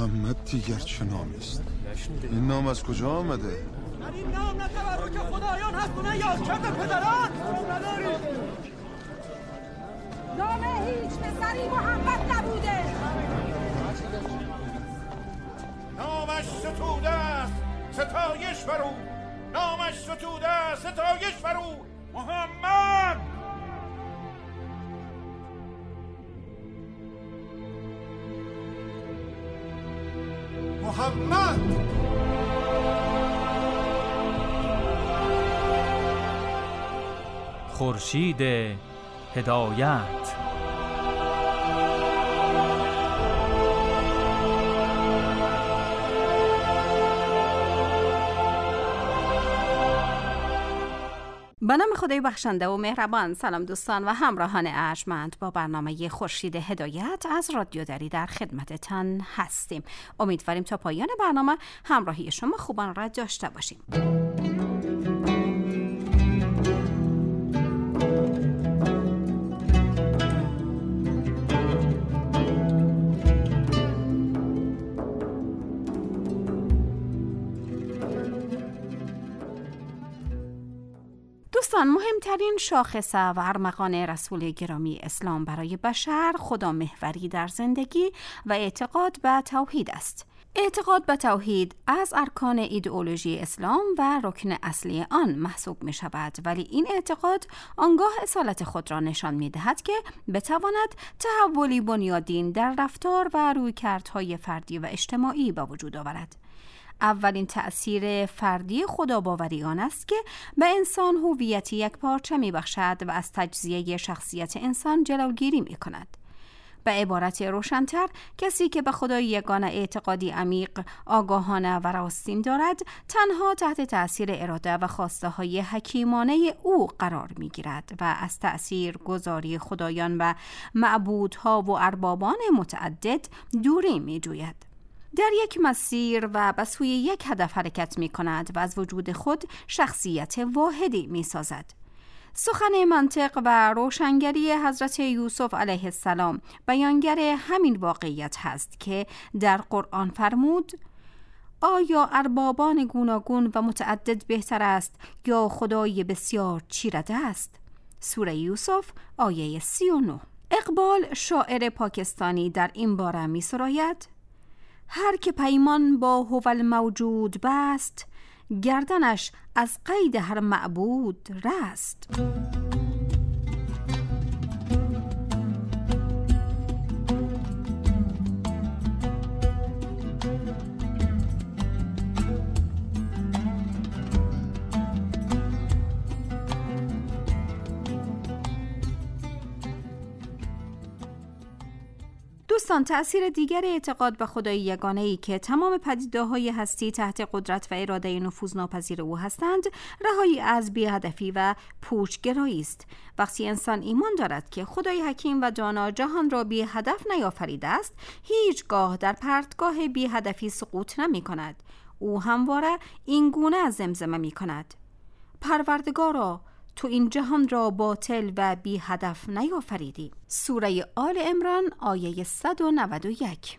محمد دیگر چه نامی است؟ این نام از کجا آمده؟ در این نام نه تبرک خدایان هست و نه یادکرد پدران. نام هیچ پسری محمد نبوده. نامش ستوده است ستایش بر او، نامش ستوده است ستایش بر او. محمد محمد خورشید هدایت. به نام خدای بخشنده و مهربان. سلام دوستان و همراهان ارجمند، با برنامه خورشید هدایت از رادیو دری در خدمتتان هستیم. امیدواریم تا پایان برنامه همراهی شما خوبان را داشته باشیم. دوستان، مهمترین شاخصه و ارمغان رسول گرامی اسلام برای بشر خدا محوری در زندگی و اعتقاد به توحید است. اعتقاد به توحید از ارکان ایدئولوژی اسلام و رکن اصلی آن محسوب می شود، ولی این اعتقاد آنگاه اصالت خود را نشان می دهد که بتواند تحولی بنیادین در رفتار و رویکردهای فردی و اجتماعی به وجود آورد. اولین تأثیر فردی خداباوری آن است که به انسان هویتی یک پارچه می بخشد و از تجزیه شخصیت انسان جلوگیری می کند. به عبارت روشن‌تر، کسی که به خدای یگانه اعتقادی عمیق، آگاهانه و راستین دارد، تنها تحت تأثیر اراده و خواسته های حکیمانه او قرار می گیرد و از تأثیر گذاری خدایان و معبودها و اربابان متعدد دوری می جوید. در یک مسیر و به سوی یک هدف حرکت می کند و از وجود خود شخصیت واحدی می سازد. سخن منطق و روشنگری حضرت یوسف علیه السلام بیانگر همین واقعیت هست که در قرآن فرمود: آیا اربابان گوناگون و متعدد بهتر است یا خدای بسیار چیرده است؟ سوره یوسف آیه 39. اقبال شاعر پاکستانی در این باره می سراید: هر که پیمان با هو الموجود بست، گردنش از قید هر معبود رست. دوستان، تأثیر دیگر اعتقاد به خدای یگانه‌ای که تمام پدیده‌های هستی تحت قدرت و اراده نفوذناپذیر او هستند، رهایی از بی‌هدفی و پوچگرایی است. وقتی انسان ایمان دارد که خدای حکیم و دانا جهان را بی هدف نیافریده است، هیچگاه در پرتگاه بی‌هدفی سقوط نمی‌کند. او همواره این گونه زمزمه می‌کند: پروردگارا، تو این جهان را باطل و بی هدف نیافریدی. سوره آل عمران آیه 191.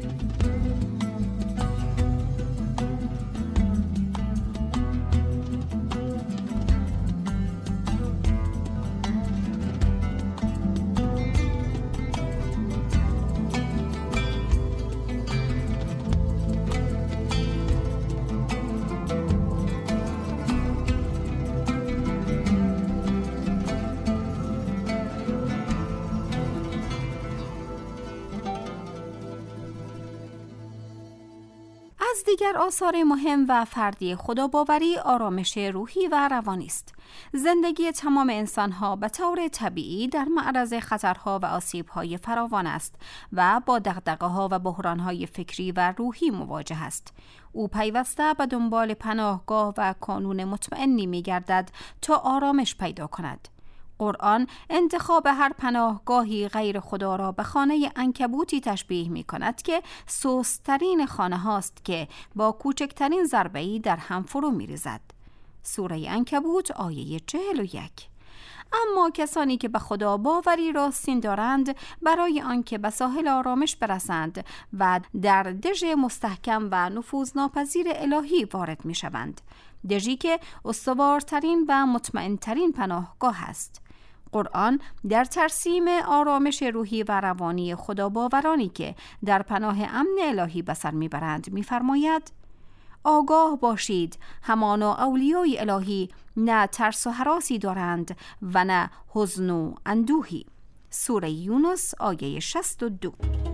از دیگر آثار مهم و فردی خداباوری آرامش روحی و روانی است. زندگی تمام انسان‌ها به طور طبیعی در معرض خطرها و آسیب‌های فراوان است و با دغدغه‌ها و بحران‌های فکری و روحی مواجه است. او پیوسته به دنبال پناهگاه و کانون مطمئنی می‌گردد تا آرامش پیدا کند. قرآن انتخاب هر پناهگاهی غیر خدا را به خانه عنکبوتی تشبیه می کند که سست‌ترین خانه هاست که با کوچکترین ضربه‌ای در هم فرو می ریزد. سوره عنکبوت آیه 41. اما کسانی که به خدا باوری راستین دارند برای آنکه به ساحل آرامش برسند و در دژ مستحکم و نفوذناپذیر الهی وارد می شوند، دژی که استوارترین و مطمئنترین پناهگاه است. قرآن در ترسیم آرامش روحی و روانی خداباورانی که در پناه امن الهی به سر میبرند می‌فرماید: آگاه باشید همانا اولیای الهی نه ترس و هراسی دارند و نه حزن و اندوهی. سوره یونس آیه 62.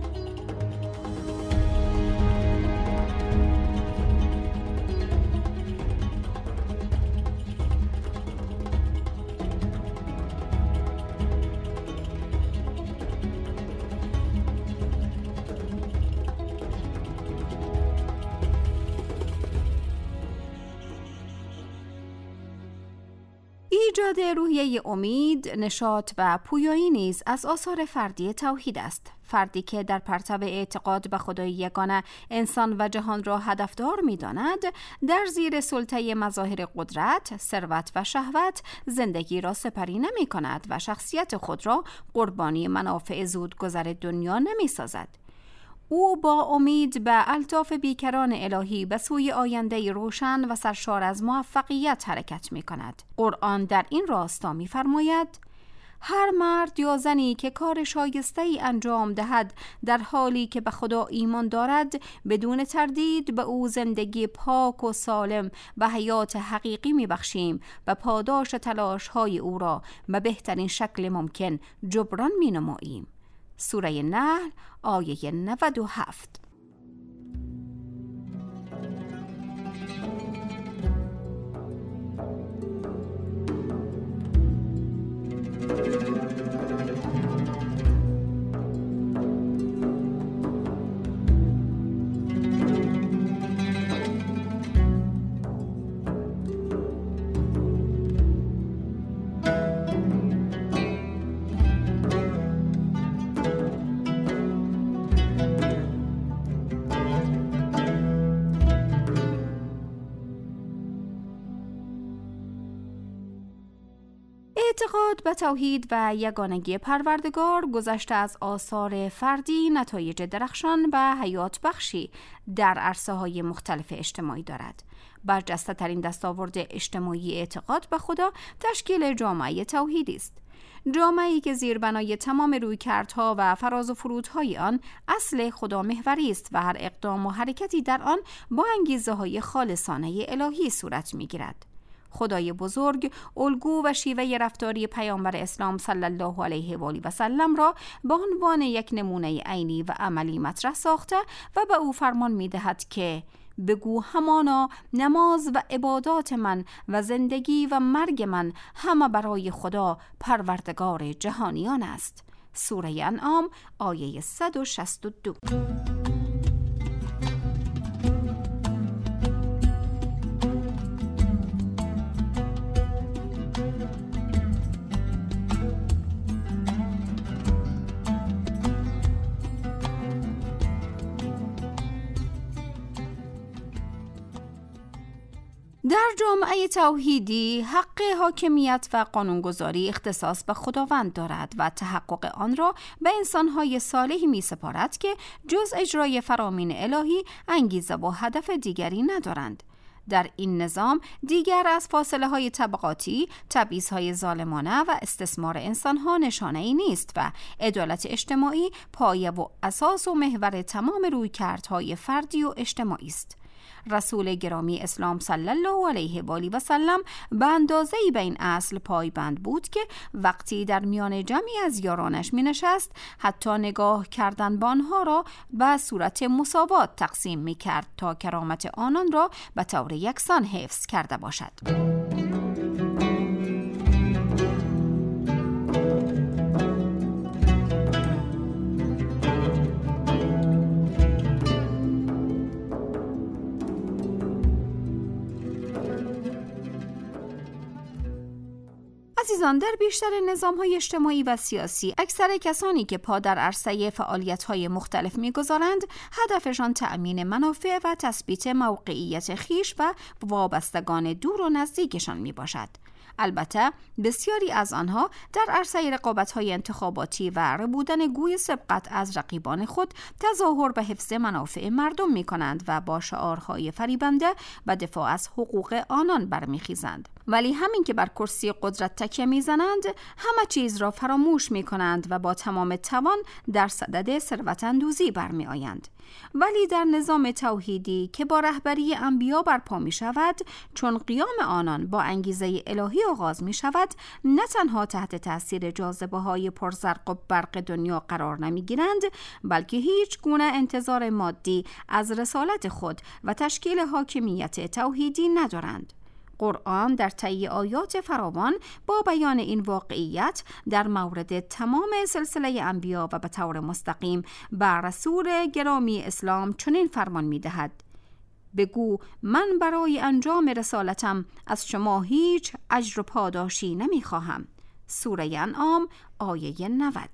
ایجاد روحیه امید، نشاط و پویایی نیز از آثار فردی توحید است. فردی که در پرتو اعتقاد به خدای یگانه انسان و جهان را هدفدار می‌داند، در زیر سلطه مظاهر قدرت، ثروت و شهوت زندگی را سپری نمی‌کند و شخصیت خود را قربانی منافع زودگذر دنیا نمی‌سازد. او با امید به الطاف بیکران الهی به سوی آینده روشن و سرشار از موفقیت حرکت می کند. قرآن در این راستا می فرماید: هر مرد یا زنی که کار شایسته‌ای انجام دهد در حالی که به خدا ایمان دارد، بدون تردید به او زندگی پاک و سالم و حیات حقیقی می بخشیم و پاداش تلاش‌های او را به بهترین شکل ممکن جبران می نماییم. سوره نحل آیه 97. اعتقاد به توحید و یگانگی پروردگار گذشته از آثار فردی نتایج درخشان و حیات بخشی در عرصه‌های مختلف اجتماعی دارد. برجسته ترین دستاورد اجتماعی اعتقاد به خدا تشکیل جامعه توحیدی است. جامعه‌ای که زیربنای تمام رویکردها و فراز و فرودهای آن اصل خدا محوری است و هر اقدام و حرکتی در آن با انگیزه‌های خالصانه الهی صورت می‌گیرد. خدای بزرگ الگو و شیوه رفتاری پیامبر اسلام صلی الله علیه و آله و سلم را به عنوان یک نمونه عینی و عملی مطرح ساخته و به او فرمان می‌دهد که بگو همانا نماز و عبادات من و زندگی و مرگ من همه برای خدا پروردگار جهانیان است. سوره انعام آیه 162. در جامعه توحیدی حق حاکمیت و قانونگذاری اختصاص به خداوند دارد و تحقق آن را به انسان‌های صالحی می‌سپارد که جز اجرای فرامین الهی انگیزه و هدف دیگری ندارند. در این نظام دیگر از فاصله‌های طبقاتی، تبعیض‌های ظالمانه و استثمار انسان‌ها نشانه‌ای نیست و عدالت اجتماعی پایه و اساس و محور تمام رویکردهای فردی و اجتماعی است. رسول گرامی اسلام صلی الله علیه و آله و سلم به اندازه‌ای به این اصل پایبند بود که وقتی در میان جمعی از یارانش می نشست حتی نگاه کردن به آنها را به صورت مساوات تقسیم می کرد تا کرامت آنان را به طور یکسان حفظ کرده باشد. عزیزان، در بیشتر نظام‌های اجتماعی و سیاسی اکثر کسانی که پا در عرصه فعالیت‌های مختلف می‌گذارند هدفشان تأمین منافع و تثبیت موقعیت خیش و وابستگان دور و نزدیکشان می‌باشد. البته بسیاری از آنها در عرصه رقابت‌های انتخاباتی و ربودن گوی سبقت از رقیبان خود تظاهر به حفظ منافع مردم می‌کنند و با شعارهای فریبنده و دفاع از حقوق آنان برمیخیزند. ولی همین که بر کرسی قدرت تکیه میزنند، همه چیز را فراموش می‌کنند و با تمام توان در صدد ثروت‌اندوزی برمی‌آیند. ولی در نظام توحیدی که با رهبری انبیا برپا می شود، چون قیام آنان با انگیزه الهی آغاز می شود، نه تنها تحت تأثیر جاذبه های پرزرق و برق دنیا قرار نمی گیرند، بلکه هیچ گونه انتظار مادی از رسالت خود و تشکیل حاکمیت توحیدی ندارند. قرآن در طی آیات فراوان با بیان این واقعیت در مورد تمام سلسله انبیا و به طور مستقیم بر رسول گرامی اسلام چنین فرمان می‌دهد: بگو من برای انجام رسالتم از شما هیچ اجر و پاداشی نمی‌خواهم. سوره انعام آیه 90.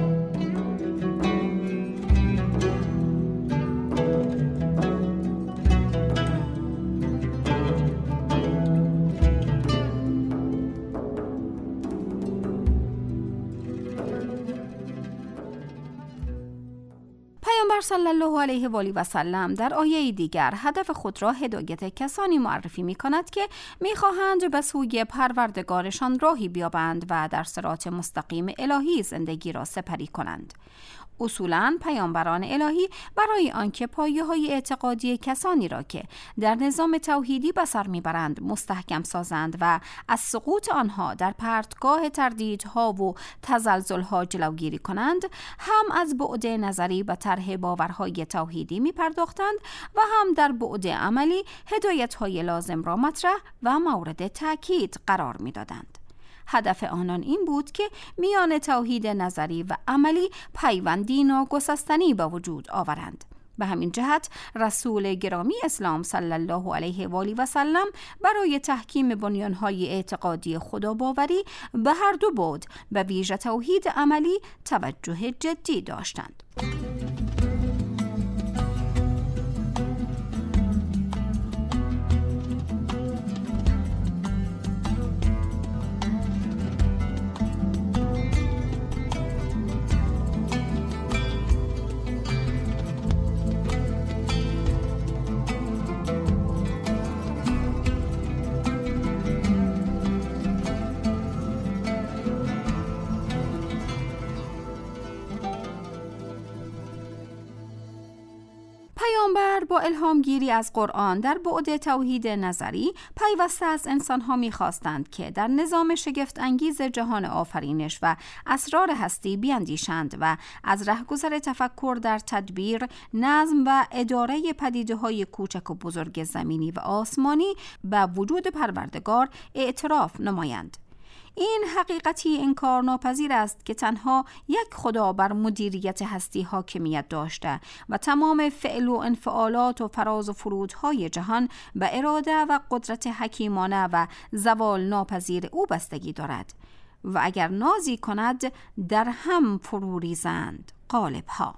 پیامبر صلی الله علیه و آله و سلم در آیه دیگر هدف خود را هدایت کسانی معرفی می کند که می خواهند به سوی پروردگارشان راهی بیابند و در صراط مستقیم الهی زندگی را سپری کنند. اصولاً پیامبران الهی برای آنکه پایه‌های اعتقادی کسانی را که در نظام توحیدی به سر میبرند مستحکم سازند و از سقوط آنها در پرتگاه تردیدها و تزلزلها جلوگیری کنند، هم از بعد نظری به طرح باورهای توحیدی میپرداختند و هم در بعد عملی هدایت‌های لازم را مطرح و مورد تأکید قرار میدادند. هدف آنان این بود که میان توحید نظری و عملی پیوندی ناگسستنی به وجود آورند. به همین جهت رسول گرامی اسلام صلی الله علیه و آله و سلم برای تحکیم بنیانهای اعتقادی خداباوری به هر دو بعد به ویژه توحید عملی توجه جدی داشتند. پیامبر با الهامگیری از قرآن در بعد توحید نظری پیوسته از انسانها می‌خواستند که در نظام شگفت انگیز جهان آفرینش و اسرار هستی بیاندیشند و از رهگذر تفکر در تدبیر، نظم و اداره پدیده‌های کوچک و بزرگ زمینی و آسمانی به وجود پروردگار اعتراف نمایند. این حقیقتی انکارناپذیر است که تنها یک خدا بر مدیریت هستی حاکمیت داشته و تمام فعل و انفعالات و فراز و فرودهای جهان به اراده و قدرت حکیمانه و زوال ناپذیر او بستگی دارد و اگر نازی کند در هم فرو ریزند غالب‌ها.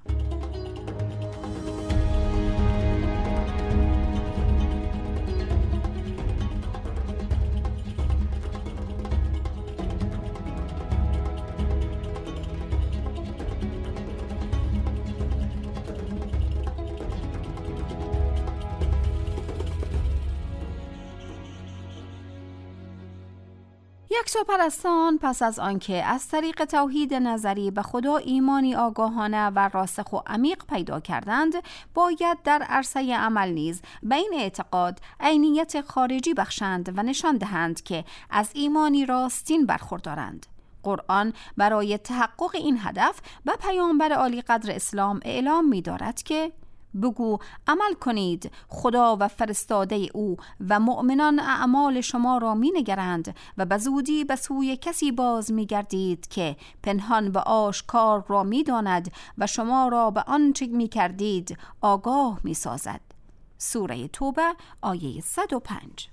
یکسوپرستان پس از آنکه از طریق توحید نظری به خدا ایمانی آگاهانه و راسخ و عمیق پیدا کردند، باید در عرصه عمل نیز به این اعتقاد عینیت خارجی بخشند و نشان دهند که از ایمانی راستین برخوردارند. قرآن برای تحقق این هدف به پیامبر عالی قدر اسلام اعلام می دارد که بگو عمل کنید، خدا و فرستاده او و مؤمنان اعمال شما را می نگرند و به زودی به سوی کسی باز می گردید که پنهان و آشکار را می داند و شما را به آنچه می کردید آگاه می سازد. سوره توبه آیه 105.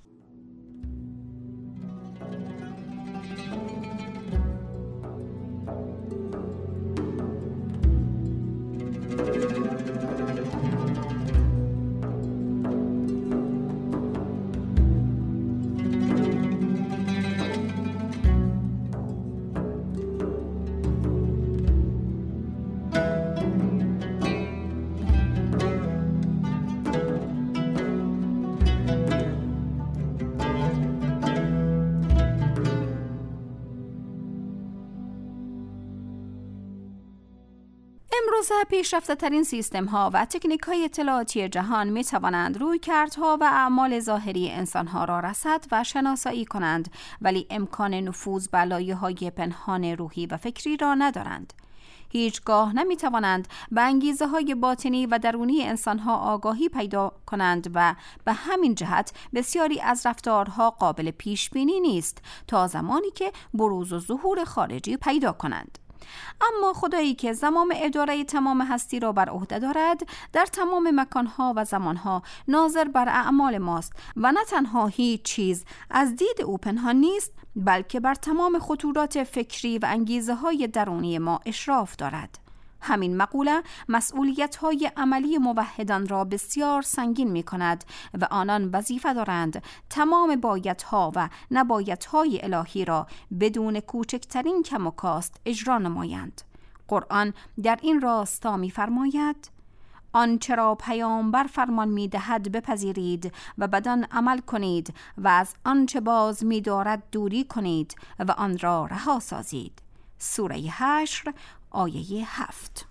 امروزه پیشرفته ترین سیستم ها و تکنیک های اطلاعاتی جهان می توانند رویکردها و اعمال ظاهری انسان ها را رصد و شناسایی کنند، ولی امکان نفوذ به لایه های پنهان روحی و فکری را ندارند. هیچگاه نمی توانند به انگیزه های باطنی و درونی انسان ها آگاهی پیدا کنند و به همین جهت بسیاری از رفتارها قابل پیش بینی نیست تا زمانی که بروز و ظهور خارجی پیدا کنند. اما خدایی که زمام اداره تمام هستی را بر عهده دارد، در تمام مکانها و زمانها ناظر بر اعمال ماست و نه تنها هیچ چیز از دید او پنهان نیست، بلکه بر تمام خطورات فکری و انگیزه های درونی ما اشراف دارد. همین مقوله مسئولیت‌های عملی موحدان را بسیار سنگین می‌کند و آنان وظیفه دارند تمام بایدها و نبایدهای الهی را بدون کوچکترین کم و کاست اجرا نمایند. قرآن در این راستا می‌فرماید: آنچه را پیامبر فرمان می‌دهد بپذیرید و بدان عمل کنید و از آنچه باز می‌دارد دوری کنید و آن را رها سازید. سوره حشر آیه 7.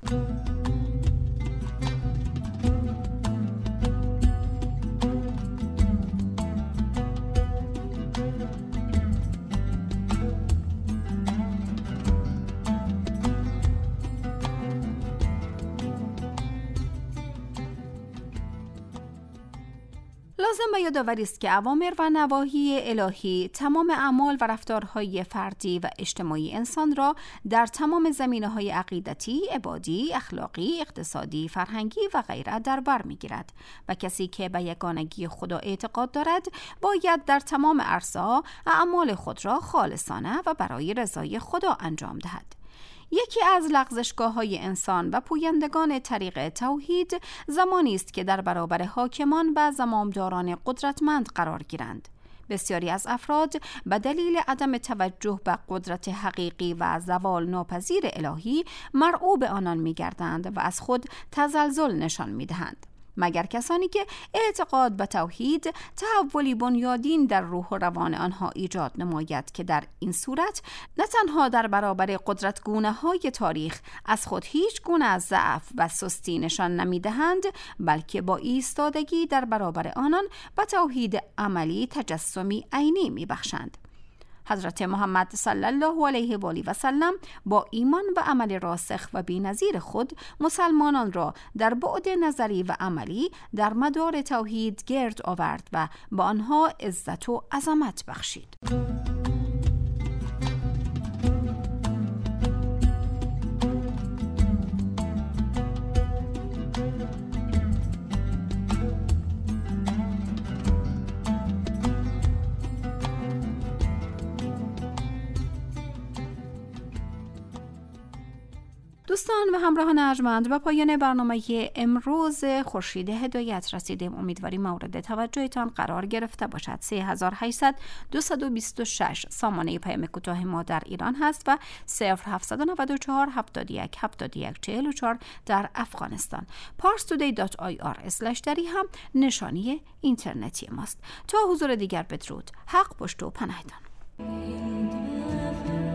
لازم به یادآوری است که اوامر و نواهی الهی تمام اعمال و رفتارهای فردی و اجتماعی انسان را در تمام زمینه‌های عقیدتی، عبادی، اخلاقی، اقتصادی، فرهنگی و غیره در بر می‌گیرد و کسی که به یگانگی خدا اعتقاد دارد باید در تمام عرصه‌ها اعمال خود را خالصانه و برای رضای خدا انجام دهد. یکی از لغزشگاه‌های انسان و پویندگان طریق توحید زمانی است که در برابر حاکمان و زمامداران قدرتمند قرار گیرند. بسیاری از افراد به دلیل عدم توجه به قدرت حقیقی و زوال ناپذیر الهی مرعوب آنان می‌گردند و از خود تزلزل نشان می‌دهند، مگر کسانی که اعتقاد به توحید تحولی بنیادین در روح و روان آنها ایجاد نماید که در این صورت نه تنها در برابر قدرتگونه‌های تاریخ از خود هیچ گونه از ضعف و سستی نشان نمی‌دهند، بلکه با ایستادگی در برابر آنان به توحید عملی تجسمی عینی می‌بخشند. حضرت محمد صلی الله علیه و آله و سلم با ایمان و عمل راسخ و بی‌نظیر خود مسلمانان را در بعد نظری و عملی در مدار توحید گرد آورد و با آنها عزت و عظمت بخشید. دوستان و همراهان ارجمند، به پایان برنامه امروز خورشید هدایت رسیدیم. امیدواریم مورد توجهتان قرار گرفته باشد. 3800-226 سامانه پیام کوتاه ما در ایران هست و 0794-71-71-44 در افغانستان. parstoday.ir/dari هم نشانی اینترنتی ماست. تا حضور دیگر بدرود. حق پشت و پناهتان.